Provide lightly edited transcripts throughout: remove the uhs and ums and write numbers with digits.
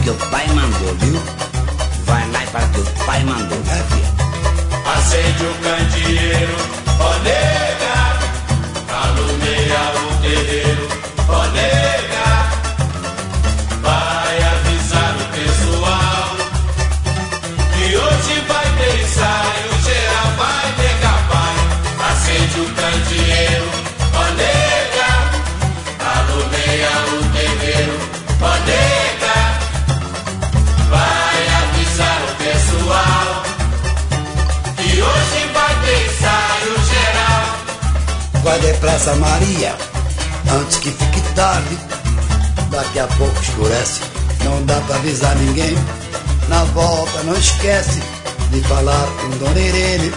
que o pai mandou, viu? Vai lá e fala que o pai mandou, né, filha? Acende o candeeiro, ó nega, alumeia o terreiro, ó nega, vai avisar o pessoal que hoje vai ter ensaio geral, vai negar pai. Acende o candeeiro, ó nega, alumeia o terreiro, ó nega, vai avisar o pessoal que hoje vai ter ensaio geral. Vai depressa, Maria, antes que fique tarde. Daqui a pouco escurece, não dá pra avisar ninguém. Na volta não esquece de falar com Dona Irene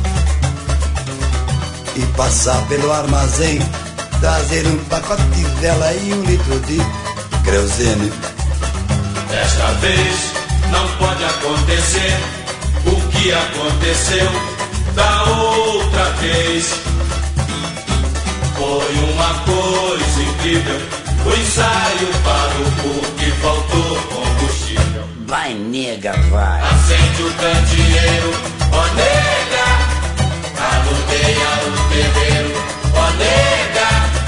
e passar pelo armazém, trazer um pacote de vela e 1 litro de querosene. Desta vez não pode acontecer o que aconteceu da outra vez. Foi uma coisa incrível, o ensaio parou porque faltou combustível. Vai, nega, vai. Acende o candeeiro, ó nega, alumeia o terreiro, ó nega,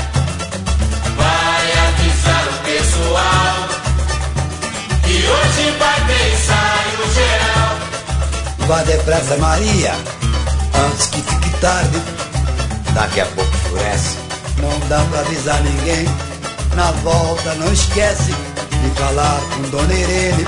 vai avisar o pessoal que hoje vai ter ensaio geral. Vai depressa, Maria, antes que fique tarde. Daqui a pouco escurece, não dá pra avisar ninguém. Na volta não esquece de falar com Dona Irene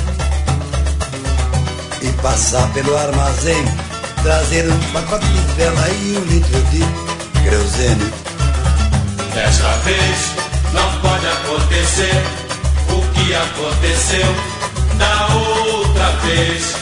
e passar pelo armazém, trazer um pacote de vela e 1 litro de querosene. Desta vez não pode acontecer o que aconteceu da outra vez.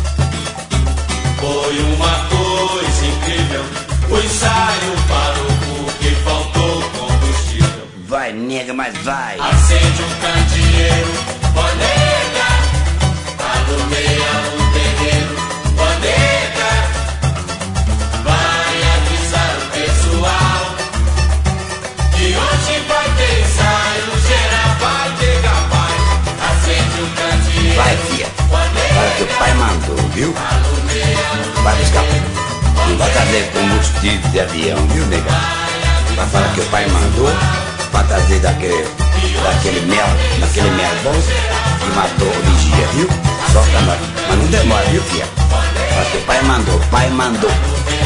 Foi uma coisa incrível, o ensaio parou porque faltou combustível. vai, nega, mas vai. Acende um candeeiro, ó nega, alumeia o terreiro, ó nega, vai avisar o pessoal que hoje vai ter ensaio geral, vai pegar pai. Acende um candeeiro, Vai, filha, ó nega, fala que o pai mandou, viu? Vai buscar, não vai trazer combustível de avião, viu, nega? Vai falar que o pai mandou pra trazer daquele mel bom que matou o vigia, viu? Só pra nós. Mas não demora, viu, filha? Fala que o pai mandou.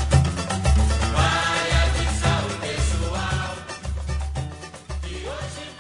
vai avisar o pessoal que hoje